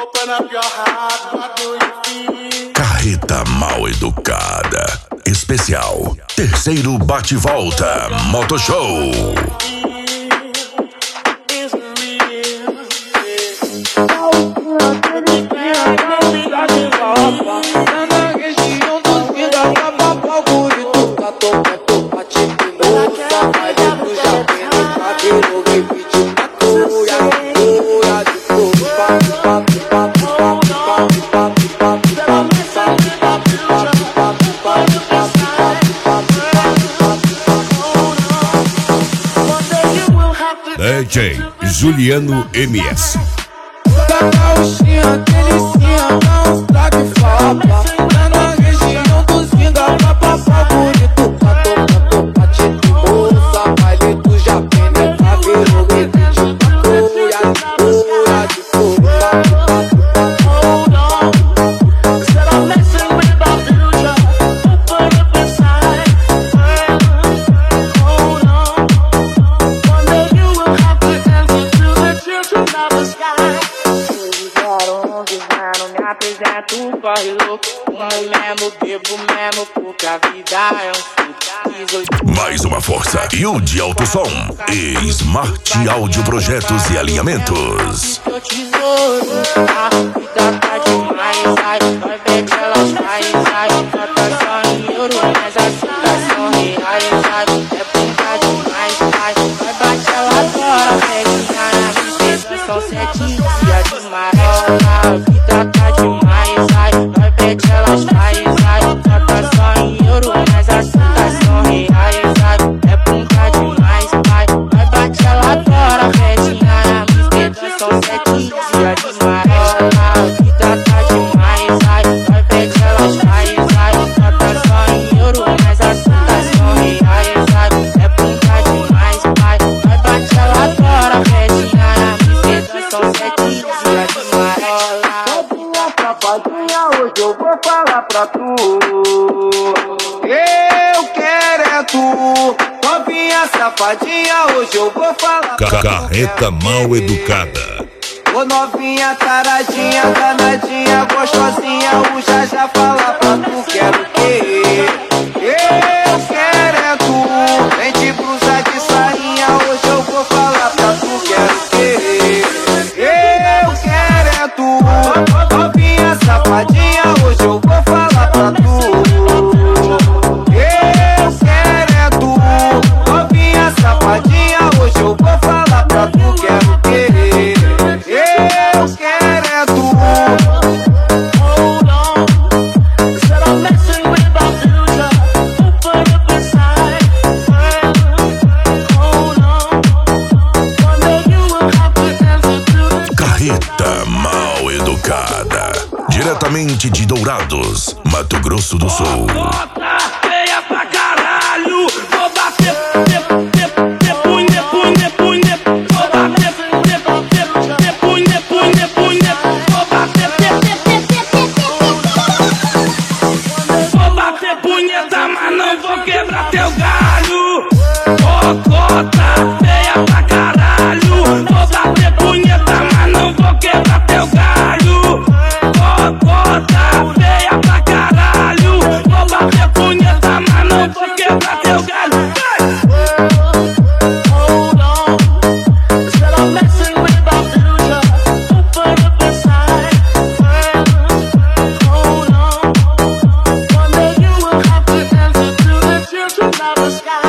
Carreta Mal Educada. Especial. Terceiro bate-volta. Motoshow. DJ Juliano MS. Mais uma força. Yudi Alto Som e Smart Áudio Projetos e Alinhamentos. São 7 dias de marola, vida tá demais, ai, vai pede elas faz, ai, trata só em euro, mas as contas são reais, ai, é punta demais, ai, vai bate ela agora, pedinha na mistura, são 7 dias de marola, vida tá demais, ai, vai pede elas faz, ai, trata só em euro, mas as contas são reais, ai, é punta demais, ai, vai bate ela agora, pedinha na mistura, são 7 dias de marola. Safadinha, hoje eu vou falar pra tu. Eu quero é tu. Novinha safadinha, hoje eu vou falar pra tu. Carreta Mal Educada. Ô novinha taradinha, danadinha, gostosinha, o já fala pra tu. Quero o quê? Eu quero é tu. Vem de blusa de sainha, hoje eu vou falar pra tu. Quero o quê? Eu quero é tu. Novinha safadinha, hoje eu vou falar pra tu. Eu quero é tu. Novinha safadinha, hoje eu vou falar pra tu. Quero o quê? Eu quero é tu. Carreta Mal Educada. Diretamente de Dourados, Mato Grosso do Sul. Feia pra caralho, vou bater, punha, punha, vou bater, punha, vou bater punheta, mas não vou quebrar teu galho. Cocota, feia pra caralho, vou bater punheta, mas não vou quebrar teu galho. Cocota, feia pra caralho, vou bater punheta, mas não vou quebrar teu galho. Sky.